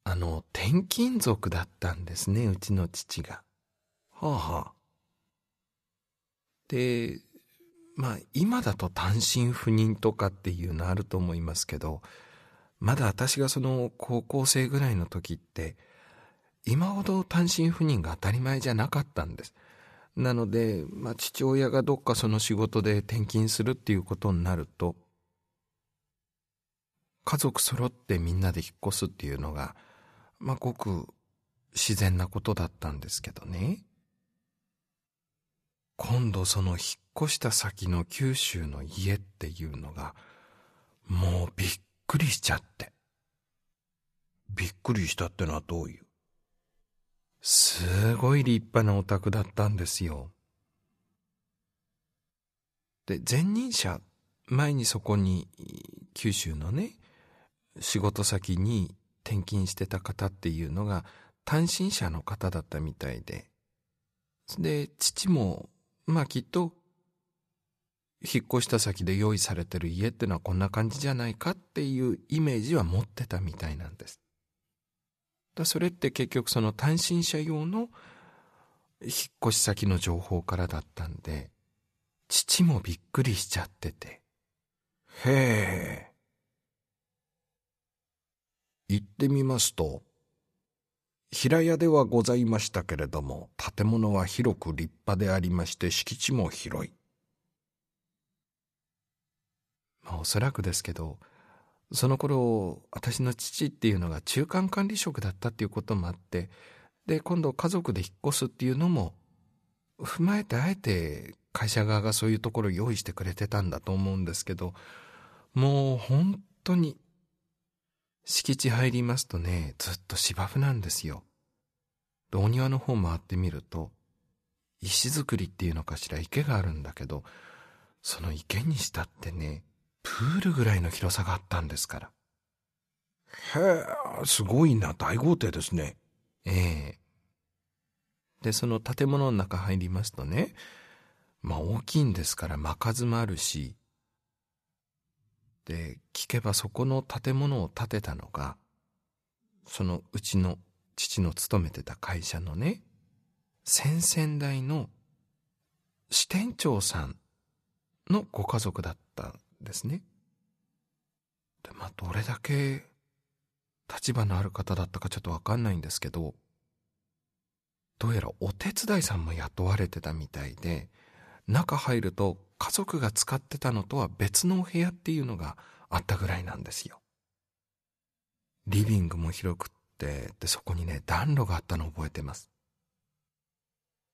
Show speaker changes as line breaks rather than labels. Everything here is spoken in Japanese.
転勤族だったんですね、うちの父が。
はあはあ。
で、今だと単身赴任とかっていうのあると思いますけど、まだ私がその高校生ぐらいの時って、今ほど単身赴任が当たり前じゃなかったんです。なので、父親がどっかその仕事で転勤するっていうことになると、家族揃ってみんなで引っ越すっていうのが、ごく自然なことだったんですけどね。今度その引っ越した先の九州の家っていうのが、もうびっくりしちゃって。
びっくりしたってのはどういう？
すごい立派なお宅だったんですよ。で、前任者、前にそこに九州のね、仕事先に転勤してた方っていうのが単身者の方だったみたいで、父もきっと引っ越した先で用意されてる家ってのはこんな感じじゃないかっていうイメージは持ってたみたいなんです。それって結局その単身者用の引っ越し先の情報からだったんで、父もびっくりしちゃってて。
へえ。行ってみますと、平屋ではございましたけれども、建物は広く立派でありまして敷地も広い。
おそらくですけど、その頃私の父っていうのが中間管理職だったっていうこともあって、で今度家族で引っ越すっていうのも踏まえて、あえて会社側がそういうところを用意してくれてたんだと思うんですけど、もう本当に敷地入りますとね、ずっと芝生なんですよ。お庭の方回ってみると、石造りっていうのかしら、池があるんだけど、その池にしたってね、プールぐらいの広さがあったんですから。
へえ、すごいな、大豪邸ですね。
ええ。で、その建物の中入りますとね、大きいんですから間数もあるし、で、聞けばそこの建物を建てたのが、そのうちの父の勤めてた会社のね、先々代の支店長さんのご家族だったんですね。で、どれだけ立場のある方だったかちょっとわかんないんですけど、どうやらお手伝いさんも雇われてたみたいで、中入ると家族が使ってたのとは別のお部屋っていうのがあったぐらいなんですよ。リビングも広くって、でそこにね、暖炉があったのを覚えてます。